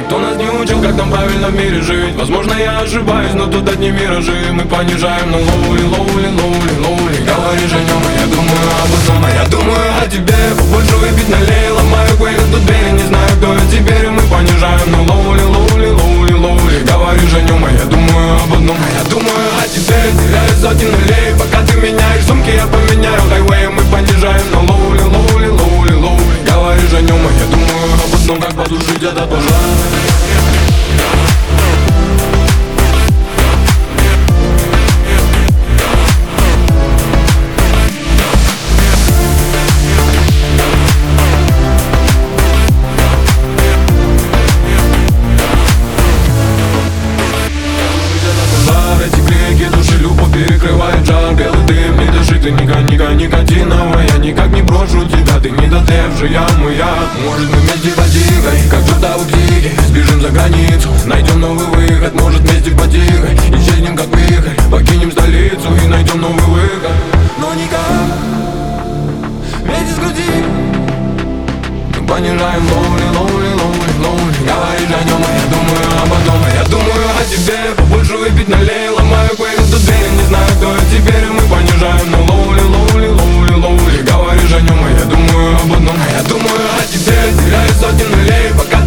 Кто нас не учил, как нам правильно в мире жить? Возможно, я ошибаюсь, но тут одни миражи. Мы понижаем на лоули, лоули, лоули, лоули. Говоришь о нем, а я думаю об одном. А я думаю о тебе, побольше выпить налей. Ломаю кое-кто двери, не знаю, кто я теперь. И мы понижаем на лоули, лоули, лоули, лоули. Говоришь о нем, а я думаю об одном. А я думаю о тебе, теряю сотни нулей. Пока ты меняешь сумки, я поменяю хайвей. Мы понижаем на лоули, лоули, лоули, лоули. Говоришь о нем, а я думаю об одном. Как потушить этот пожар? Перекрывает жар, белый дым, не дыши ты никотиновая. Я никак не брошу тебя, ты недотевшая моя. Может мы вместе потихой, как чертовы психи, сбежим за границу, найдем новый выход. Может вместе потихой, исчезнем как вихрь, покинем столицу и найдем новый выход. Но никак, ведь из груди мы понижаем лоули, лоули, лоули, лоули. Говоришь о нем, а я думаю об одном. А я думаю о тебе, побольше выпить налей. Ломаю кое-кто двери, не знаю, кто я теперь. И мы понижаем на лоули, лоули, лоули, лоули. Говоришь о нем, а я думаю об одном. А я думаю о тебе, теряю сотни нулей. Пока